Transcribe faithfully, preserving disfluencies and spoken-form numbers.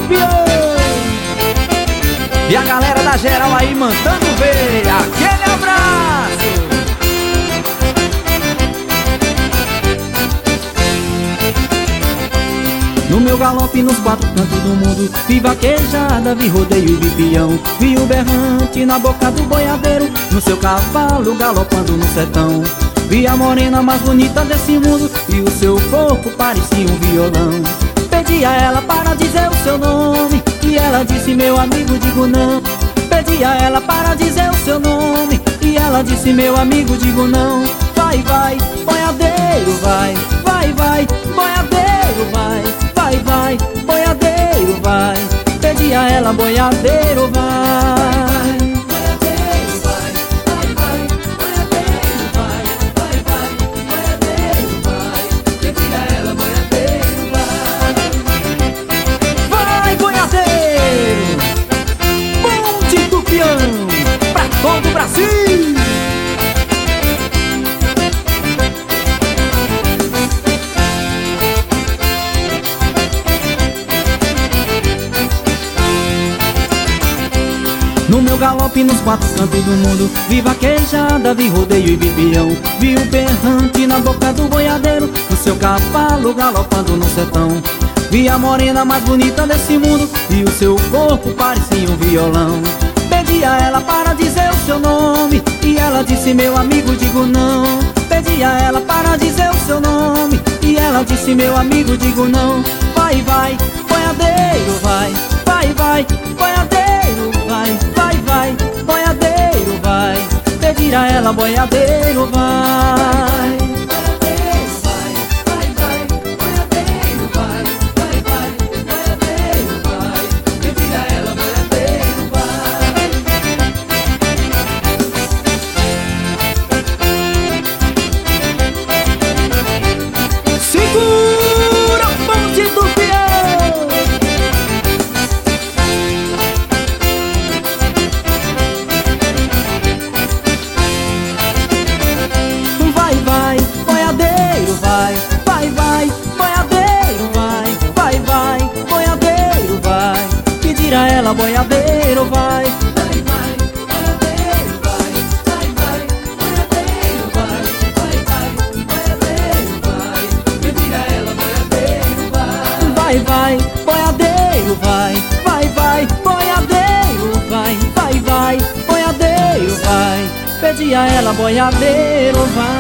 Tupião. E a galera da geral aí mandando ver. Aquele abraço. No meu galope nos quatro cantos do mundo, vi vaquejada, vi rodeio, vi peão, vi o berrante na boca do boiadeiro, no seu cavalo galopando no sertão. Vi a morena mais bonita desse mundo, e o seu corpo parecia um violão. Pedi a ela para dizer o seu nome, e ela disse: meu amigo, digo não. Pedi a ela para dizer o seu nome, e ela disse: meu amigo, digo não. Vai, vai, boiadeiro, vai, vai, vai, boiadeiro, vai, vai, vai, boiadeiro, vai. Pedi a ela, boiadeiro, vai. Boiadeiro, vai, vai, vai, boiadeiro, vai, vai, vai, boiadeiro, vai. Pedi a ela, boiadeiro, vai. Vai, boiadeiro, Monte Tupião, pra todo o Brasil. No meu galope nos quatro cantos do mundo, vi vaquejada, vi rodeio e vi peão, vi o berrante na boca do boiadeiro, no seu cavalo galopando no sertão. Vi a morena mais bonita desse mundo, e o seu corpo parecia um violão. Pedi a ela para dizer o seu nome, e ela disse: meu amigo, digo não. Pedi a ela para dizer o seu nome, e ela disse: meu amigo, digo não. Vai, vai, boiadeiro, vai, vai, vai, boiadeiro, vai, vai, vai, boiadeiro, vai. Pedir a ela, boiadeiro, vai. Boiadeiro, vai, vai, vai, boiadeiro, vai, vai, vai, boiadeiro, vai. Pedir a ela, boiadeiro, vai. Segura o Monte Tupião. Vai, vai, boiadeiro, vai, vai, vai, boiadeiro, vai, vai, vai, boiadeiro, vai. Pedir a ela, boiadeiro, vai. Vai, vai, boiadeiro, vai, vai, vai, boiadeiro, vai, vai, vai, boiadeiro, vai. Pedir a ela, boiadeiro, vai. Vai, vai, boiadeiro, vai, vai, vai, boiadeiro, vai, vai, vai, boiadeiro, vai. Pedir a ela, boiadeiro, vai.